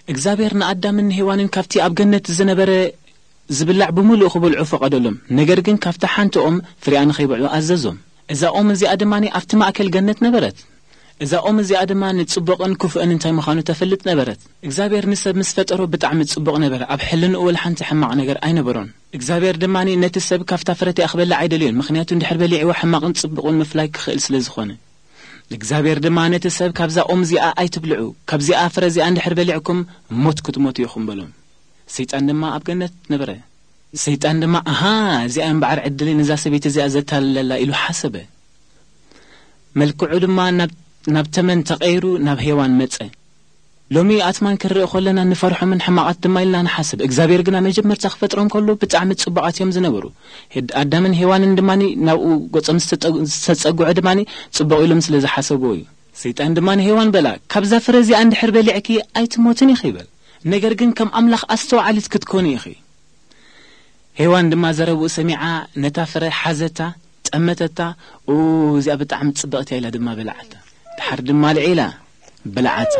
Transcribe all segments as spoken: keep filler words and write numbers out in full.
እግዚአብሔርና አዳምን ሔዋንን ካፍቲ ኣብ ገነት ዝነበረ ዝብላዕ ብሙሉእ ክበልዑ ፈቀደሎም ነገር ግን ካፍታ ሓንቶም ፍሬያን ከይበልዑ ኣዘዞም እዛ ኦም እዚኣ ድማኒ ኣብቲ ማእከል ገነት ነበረት እዛ ኦም እዚኣ ድማኒ ጽቡቕን ክፉእን እንታይ ምዃኑ ተፈልጥ ነበረት እግዚአብሔር ንሰብ ምስ ፈጠሮ ብጣዕሚ ጽቡቕ ነበረ ኣብ ሕልንኡ ወላ ሓንቲ ሕማቕ ነገር ኣይነበሮን እግዚአብሔር ድማኒ ነቲ ሰብ ካፍታ ፍረቲ ኣኽበላ ኣይደልዮን ምኽንያቱ እንድሕር በሊዕዎ ሕማቕን ጽቡቕን ምፍላይ ክኽእል ስለ ዝኾነ እግዚአብሔር ድማኒ ነቲ ሰብ ካብዛ ኦም እዚኣ ኣይትብልዑ ካብዚኣ ፍረ እዚኣ እንድሕር በሊዕኩም ሞት ክትሞቱ ኢኹም በሎም ሰይጣን ድማ ኣብ ገነት ነበረ ሰይጣን ድማ ኣሃ እዚኣ እምበዓር ዕድል ንዛ ሰበይቲ እዚኣ ዘታለላ ኢሉ ሓሰበ መልክዑ ድማ ናብ ናብ ተመን ተቀይሩ ናብ ሔዋን መጸ ሎሚ ኣትማን ክርእ ኮለና ንፈርሖምን ሕማቃት ድማ ኢልና ንሓስብ እግዚአብሔር ግና መጀመርታ ክፈጥሮም ከሎ ብጣዕሚ ጽቡቃት እዮም ዝነበሩ ኣዳምን ሔዋንን ድማኒ ናብኡ ጎጾም ዝተጸጉዑ ድማኒ ጽቡቕ ኢሎም ስለ ዝሓሰቡ እዩ ሰይጣን ድማኒ ሔዋን በላ ካብዛ ፍረ እዚኣ እንድሕር በሊዕኪ ኣይትሞትን ኢኺ ይበል ነገር ግን ከም ኣምላኽ ኣስተውዓሊት ክትኮኒ ኢኺ ሔዋን ድማ ዘረብኡ ሰሚዓ ነታ ፍረ ሓዘታ ጠመተታ ኦ እዚኣ ብጣዕሚ ጽቡቕቲ ኢላ ድማ በላዓታ ድሓር ድማ ልዒላ በላዓታ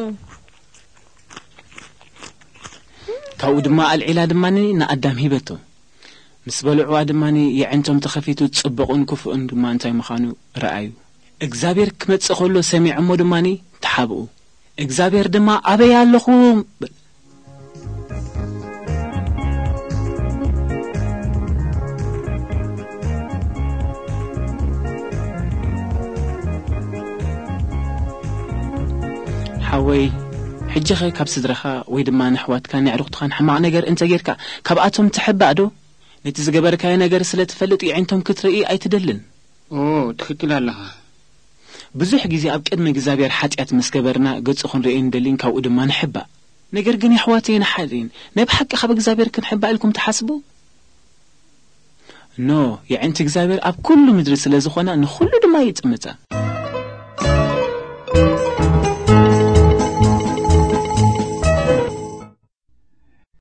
ካብኡ ድማ ኣልዒላ ድማኒ ንኣዳም ሂበቶ ምስ በልዑዋ ድማኒ የዕንቶም ተኸፊቱ ጽቡቕን ክፉእን ድማ እንታይ ምዃኑ ረኣዩ እግዚአብሔር ክመጽእ ከሎ ሰሚዖሞ ድማኒ ተሓብኡ እግዚአብሔር ድማ ኣበይ ኣለኹም حوي حجخ ካብ ስድራኻ ወይ ድማ ንሕዋትካ ንዕሩኽትኻ ሕማቕ ነገር እንተ ጌርካ ካብኣቶም ትሕባእ ዶ ነቲ ዝገበርካዮ ነገር ስለ ትፈልጥ ይዕንቶም ክትርኢ ኣይትደልን ኦ ትክክል ኣለኻ ብዙሕ ግዜ ኣብ ቅድሚ እግዚአብሔር ሓጢያት ምስ ገበርና ገጹ ክንርኢ እንደሊን ካብኡ ድማ ንሕባእ ነገር ግን ይሕዋተይ ንሓድን ናይ ብሓቂ ካብ እግዚአብሔር ክንሕባእ ኢልኩም ትሓስቡ ኖ ይዕንት እግዚአብሔር ኣብ ኩሉ ምድሪ ስለ ዝኾነ ንኹሉ ድማ ይጥምታ